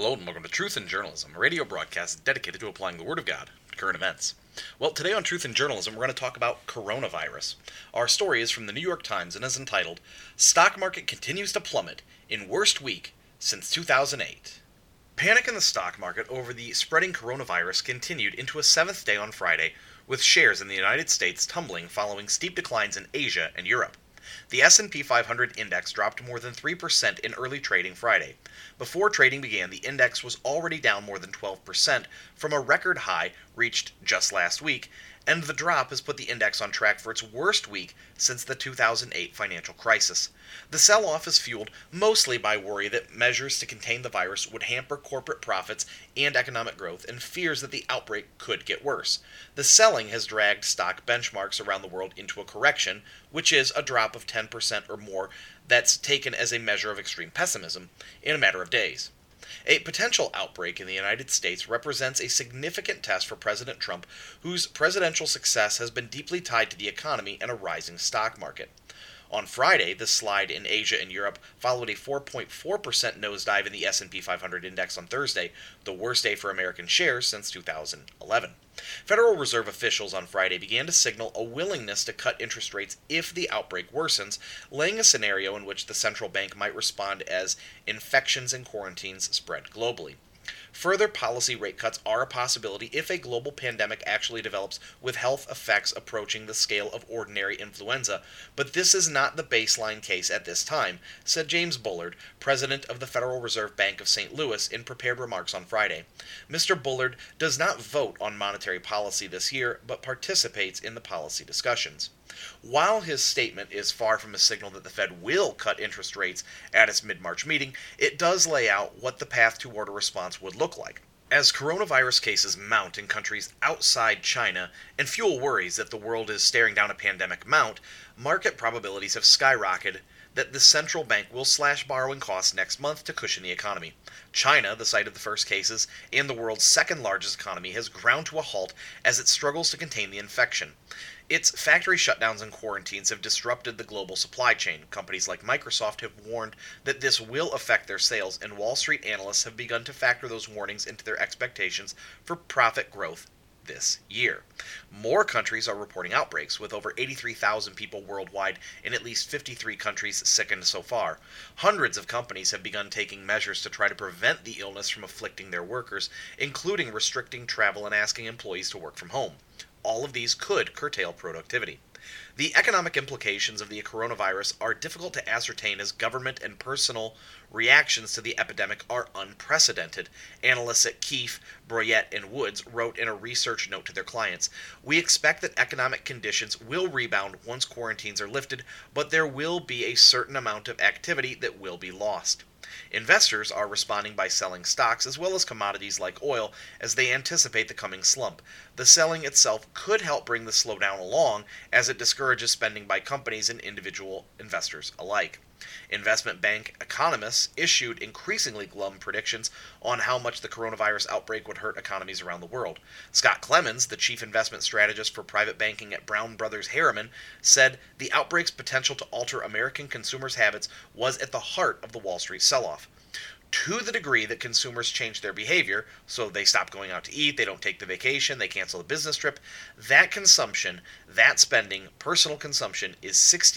Hello and welcome to Truth in Journalism, a radio broadcast dedicated to applying the Word of God to current events. Well, today on Truth in Journalism, we're going to talk about coronavirus. Our story is from the New York Times and is entitled, Stock Market Continues to Plummet in Worst Week Since 2008. Panic in the stock market over the spreading coronavirus continued into a seventh day on Friday, with shares in the United States tumbling following steep declines in Asia and Europe. The S&P 500 index dropped more than 3% in early trading Friday. Before trading began, the index was already down more than 12% from a record high reached just last week, and the drop has put the index on track for its worst week since the 2008 financial crisis. The sell-off is fueled mostly by worry that measures to contain the virus would hamper corporate profits and economic growth, and fears that the outbreak could get worse. The selling has dragged stock benchmarks around the world into a correction, which is a drop of 10% or more that's taken as a measure of extreme pessimism, in a matter of days. A potential outbreak in the United States represents a significant test for President Trump, whose presidential success has been deeply tied to the economy and a rising stock market. On Friday, the slide in Asia and Europe followed a 4.4% nosedive in the S&P 500 index on Thursday, the worst day for American shares since 2011. Federal Reserve officials on Friday began to signal a willingness to cut interest rates if the outbreak worsens, laying a scenario in which the central bank might respond as infections and quarantines spread globally. Further policy rate cuts are a possibility if a global pandemic actually develops with health effects approaching the scale of ordinary influenza, but this is not the baseline case at this time, said James Bullard, president of the Federal Reserve Bank of St. Louis, in prepared remarks on Friday. Mr. Bullard does not vote on monetary policy this year, but participates in the policy discussions. While his statement is far from a signal that the Fed will cut interest rates at its mid-March meeting, it does lay out what the path toward a response would look like. As coronavirus cases mount in countries outside China and fuel worries that the world is staring down a pandemic mount, market probabilities have skyrocketed that the central bank will slash borrowing costs next month to cushion the economy. China, the site of the first cases, and the world's second largest economy, has ground to a halt as it struggles to contain the infection. Its factory shutdowns and quarantines have disrupted the global supply chain. Companies like Microsoft have warned that this will affect their sales, and Wall Street analysts have begun to factor those warnings into their expectations for profit growth this year. More countries are reporting outbreaks, with over 83,000 people worldwide in at least 53 countries sickened so far. Hundreds of companies have begun taking measures to try to prevent the illness from afflicting their workers, including restricting travel and asking employees to work from home. All of these could curtail productivity. The economic implications of the coronavirus are difficult to ascertain as government and personal reactions to the epidemic are unprecedented. Analysts at Keefe, Broyette, and Woods wrote in a research note to their clients, "We expect that economic conditions will rebound once quarantines are lifted, but there will be a certain amount of activity that will be lost." Investors are responding by selling stocks as well as commodities like oil as they anticipate the coming slump. The selling itself could help bring the slowdown along as it discourages spending by companies and individual investors alike. Investment bank economists issued increasingly glum predictions on how much the coronavirus outbreak would hurt economies around the world. Scott Clemens, the chief investment strategist for private banking at Brown Brothers Harriman, said the outbreak's potential to alter American consumers' habits was at the heart of the Wall Street sell-off. To the degree that consumers change their behavior, so they stop going out to eat, they don't take the vacation, they cancel the business trip, that consumption, that spending, personal consumption, is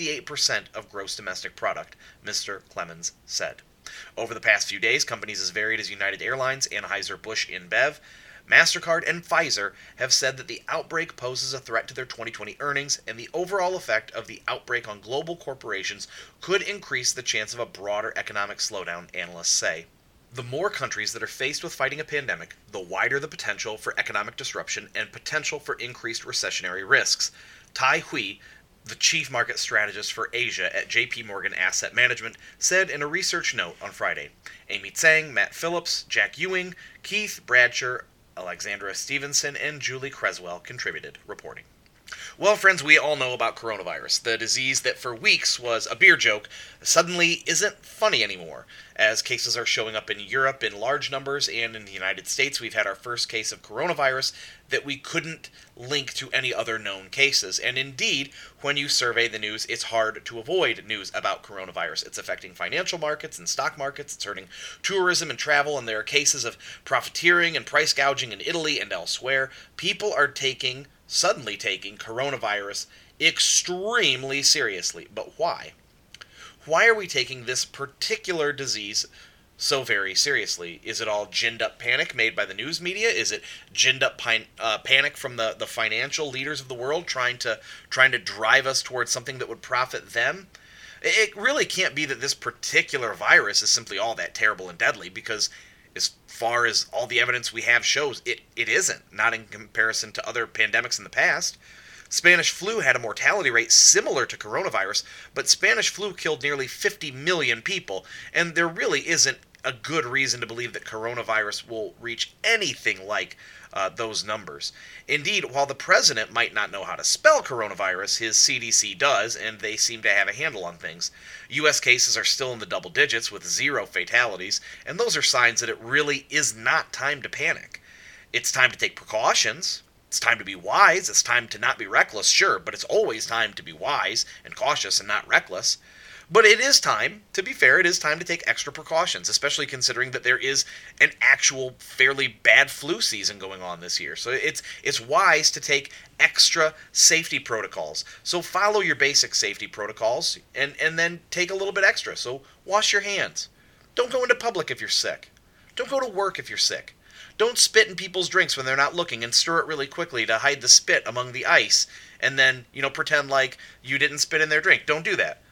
68% of gross domestic product, Mr. Clemens said. Over the past few days, companies as varied as United Airlines, Anheuser-Busch InBev, MasterCard, and Pfizer have said that the outbreak poses a threat to their 2020 earnings, and the overall effect of the outbreak on global corporations could increase the chance of a broader economic slowdown, analysts say. The more countries that are faced with fighting a pandemic, the wider the potential for economic disruption and potential for increased recessionary risks. Tai Hui, the chief market strategist for Asia at JP Morgan Asset Management, said in a research note on Friday. Amy Tsang, Matt Phillips, Jack Ewing, Keith Bradsher, Alexandra Stevenson, and Julie Creswell contributed, reporting. Well, friends, we all know about coronavirus, the disease that for weeks was a beer joke, suddenly isn't funny anymore. As cases are showing up in Europe in large numbers and in the United States, we've had our first case of coronavirus that we couldn't link to any other known cases. And indeed, when you survey the news, it's hard to avoid news about coronavirus. It's affecting financial markets and stock markets, it's hurting tourism and travel, and there are cases of profiteering and price gouging in Italy and elsewhere. People are suddenly taking coronavirus extremely seriously. But why? Why are we taking this particular disease so very seriously? Is it all ginned up panic made by the news media? Is it ginned up panic from the financial leaders of the world trying to drive us towards something that would profit them? It really can't be that this particular virus is simply all that terrible and deadly, because as far as all the evidence we have shows, it isn't, not in comparison to other pandemics in the past. Spanish flu had a mortality rate similar to coronavirus, but Spanish flu killed nearly 50 million people, and there really isn't a good reason to believe that coronavirus will reach anything like those numbers. Indeed, while the president might not know how to spell coronavirus, his CDC does, and they seem to have a handle on things. U.S. cases are still in the double digits with 0 fatalities, and those are signs that it really is not time to panic. It's time to take precautions. It's time to be wise. It's time to not be reckless, sure, but it's always time to be wise and cautious and not reckless. But it is time, to be fair, it is time to take extra precautions, especially considering that there is an actual fairly bad flu season going on this year. So it's wise to take extra safety protocols. So follow your basic safety protocols and then take a little bit extra. So wash your hands. Don't go into public if you're sick. Don't go to work if you're sick. Don't spit in people's drinks when they're not looking and stir it really quickly to hide the spit among the ice and then, pretend like you didn't spit in their drink. Don't do that.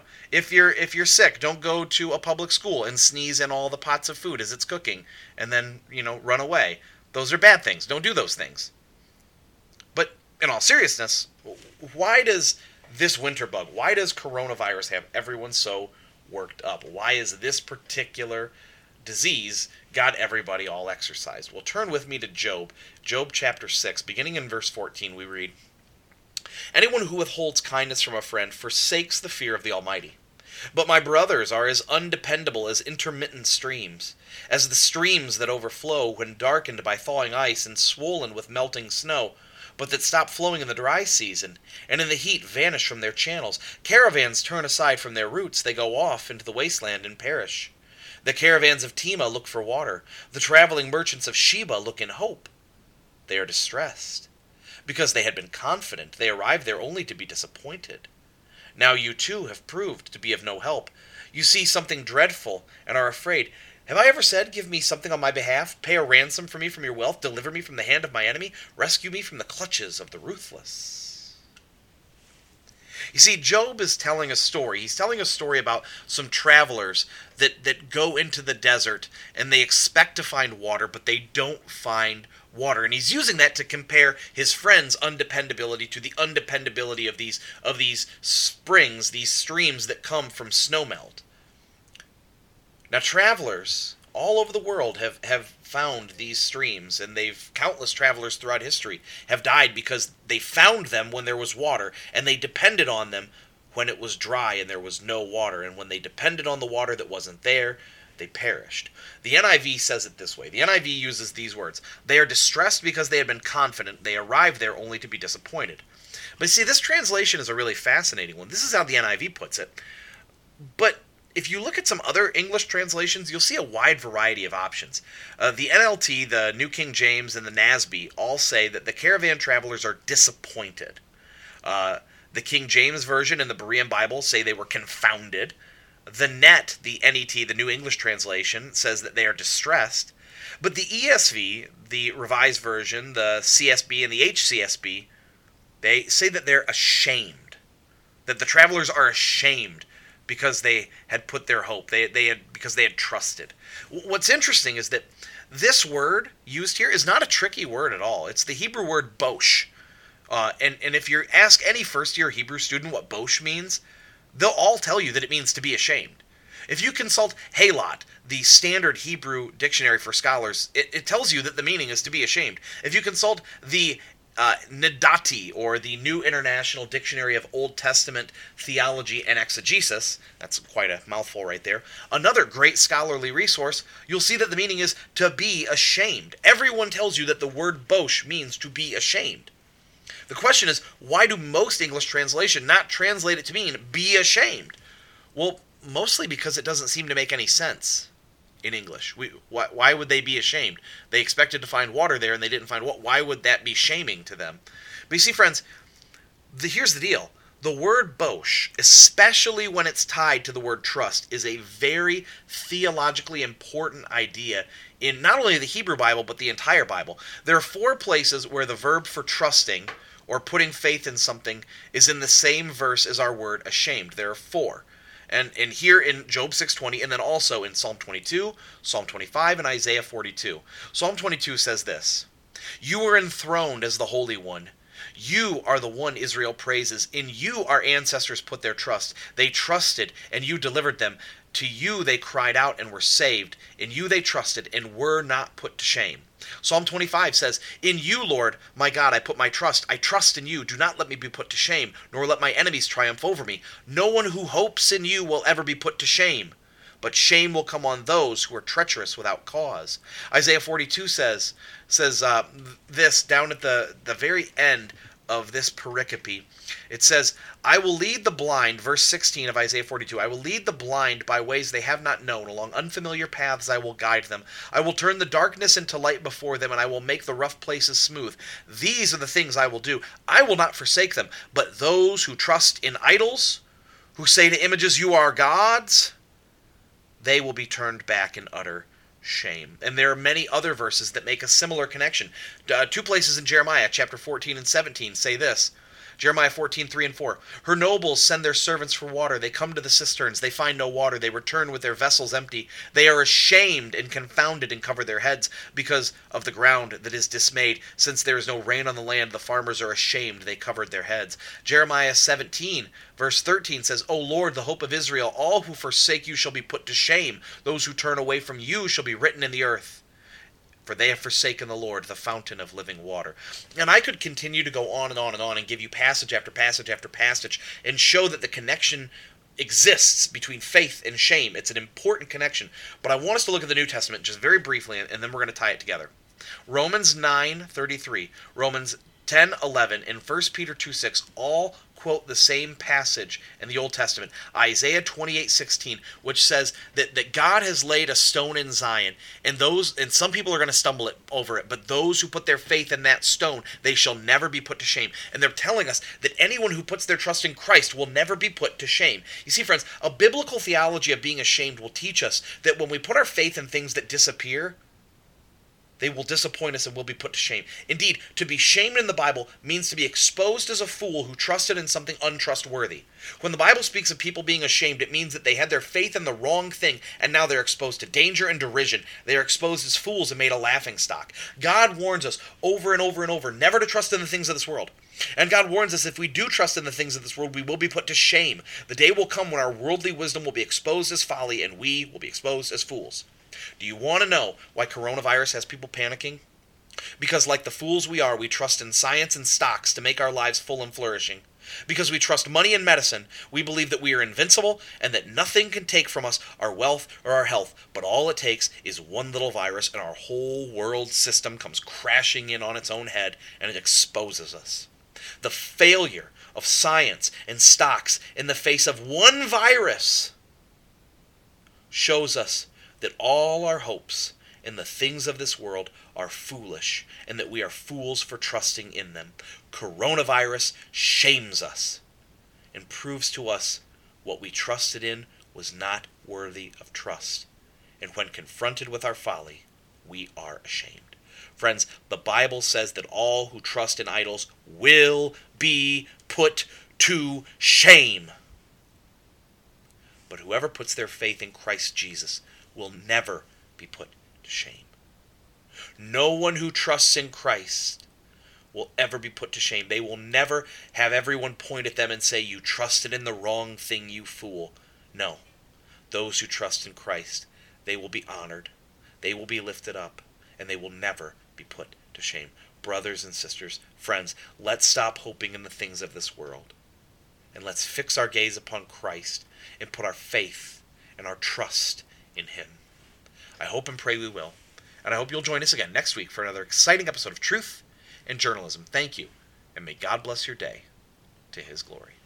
If you're sick, don't go to a public school and sneeze in all the pots of food as it's cooking and then, run away. Those are bad things. Don't do those things. But in all seriousness, why does this winter bug, why does coronavirus have everyone so worked up? Why is this particular disease got everybody all exercised? Well, turn with me to Job chapter 6. Beginning in verse 14, we read, "Anyone who withholds kindness from a friend forsakes the fear of the Almighty. But my brothers are as undependable as intermittent streams, as the streams that overflow when darkened by thawing ice and swollen with melting snow, but that stop flowing in the dry season, and in the heat vanish from their channels. Caravans turn aside from their routes, they go off into the wasteland and perish. The caravans of Tema look for water. The traveling merchants of Sheba look in hope. They are distressed. Because they had been confident, they arrived there only to be disappointed. Now you too have proved to be of no help. You see something dreadful and are afraid. Have I ever said, 'Give me something on my behalf, pay a ransom for me from your wealth, deliver me from the hand of my enemy, rescue me from the clutches of the ruthless'?" You see, Job is telling a story. He's telling a story about some travelers that go into the desert and they expect to find water, but they don't find water. And he's using that to compare his friends' undependability to the undependability of these springs, these streams that come from snowmelt. Now, travelers all over the world have found these streams, and countless travelers throughout history have died because they found them when there was water, and they depended on them when it was dry and there was no water. And when they depended on the water that wasn't there, they perished. The NIV says it this way. The NIV uses these words: "They are distressed because they had been confident. They arrived there only to be disappointed." But see, this translation is a really fascinating one. This is how the NIV puts it. But if you look at some other English translations, you'll see a wide variety of options. The NLT, the New King James, and the NASB all say that the caravan travelers are disappointed. The King James Version and the Berean Bible say they were confounded. The NET, the NET, the New English Translation, says that they are distressed. But the ESV, the Revised Version, the CSB, and the HCSB, they say that they're ashamed. That the travelers are ashamed because they had put their hope, because they had trusted. What's interesting is that this word used here is not a tricky word at all. It's the Hebrew word bosh. And if you ask any first-year Hebrew student what bosh means, they'll all tell you that it means to be ashamed. If you consult Halot, the standard Hebrew dictionary for scholars, it tells you that the meaning is to be ashamed. If you consult the Nidati, or the New International Dictionary of Old Testament Theology and Exegesis, that's quite a mouthful right there, another great scholarly resource, you'll see that the meaning is to be ashamed. Everyone tells you that the word bosh means to be ashamed. The question is, why do most English translation not translate it to mean be ashamed? Well, mostly because it doesn't seem to make any sense in English. Why would they be ashamed? They expected to find water there and they didn't find what. Why would that be shaming to them? But you see, friends, here's the deal. The word bosh, especially when it's tied to the word trust, is a very theologically important idea in not only the Hebrew Bible, but the entire Bible. There are 4 places where the verb for trusting or putting faith in something is in the same verse as our word ashamed. There are 4. And here in Job 6:20, and then also in Psalm 22, Psalm 25, and Isaiah 42. Psalm 22 says this: "You are enthroned as the Holy One. You are the one Israel praises. In you our ancestors put their trust. They trusted, and you delivered them. To you they cried out and were saved. In you they trusted and were not put to shame." Psalm 25 says, "In you, Lord, my God, I put my trust. I trust in you. Do not let me be put to shame, nor let my enemies triumph over me. No one who hopes in you will ever be put to shame, but shame will come on those who are treacherous without cause." Isaiah 42 says this down at the very end of this pericope. It says, "I will lead the blind," verse 16 of Isaiah 42, "I will lead the blind by ways they have not known. Along unfamiliar paths I will guide them. I will turn the darkness into light before them, and I will make the rough places smooth. These are the things I will do. I will not forsake them. But those who trust in idols, who say to images, 'You are gods,' they will be turned back in utter shame." And there are many other verses that make a similar connection. 2 places in Jeremiah, chapter 14 and 17, say this. Jeremiah 14:3 and 4. "Her nobles send their servants for water. They come to the cisterns. They find no water. They return with their vessels empty. They are ashamed and confounded and cover their heads because of the ground that is dismayed. Since there is no rain on the land, the farmers are ashamed. They covered their heads." Jeremiah 17, verse 13 says, "O Lord, the hope of Israel, all who forsake you shall be put to shame. Those who turn away from you shall be written in the earth. For they have forsaken the Lord, the fountain of living water." And I could continue to go on and on and on and give you passage after passage after passage and show that the connection exists between faith and shame. It's an important connection. But I want us to look at the New Testament just very briefly, and then we're going to tie it together. Romans 9:33, Romans 10:11, and 1 Peter 2:6 all quote the same passage in the Old Testament. Isaiah 28:16, which says that God has laid a stone in Zion, and some people are going to stumble over it, but those who put their faith in that stone, they shall never be put to shame. And they're telling us that anyone who puts their trust in Christ will never be put to shame. You see, friends, a biblical theology of being ashamed will teach us that when we put our faith in things that disappear, they will disappoint us and will be put to shame. Indeed, to be shamed in the Bible means to be exposed as a fool who trusted in something untrustworthy. When the Bible speaks of people being ashamed, it means that they had their faith in the wrong thing, and now they're exposed to danger and derision. They are exposed as fools and made a laughingstock. God warns us over and over and over never to trust in the things of this world. And God warns us if we do trust in the things of this world, we will be put to shame. The day will come when our worldly wisdom will be exposed as folly, and we will be exposed as fools. Do you want to know why coronavirus has people panicking? Because like the fools we are, we trust in science and stocks to make our lives full and flourishing. Because we trust money and medicine, we believe that we are invincible and that nothing can take from us our wealth or our health. But all it takes is one little virus and our whole world system comes crashing in on its own head and it exposes us. The failure of science and stocks in the face of one virus shows us that all our hopes in the things of this world are foolish, and that we are fools for trusting in them. Coronavirus shames us and proves to us what we trusted in was not worthy of trust. And when confronted with our folly, we are ashamed. Friends, the Bible says that all who trust in idols will be put to shame. But whoever puts their faith in Christ Jesus will never be put to shame. No one who trusts in Christ will ever be put to shame. They will never have everyone point at them and say, "You trusted in the wrong thing, you fool." No. Those who trust in Christ, they will be honored, they will be lifted up, and they will never be put to shame. Brothers and sisters, friends, let's stop hoping in the things of this world. And let's fix our gaze upon Christ and put our faith and our trust in Him. I hope and pray we will. And I hope you'll join us again next week for another exciting episode of Truth and Journalism. Thank you, and may God bless your day to His glory.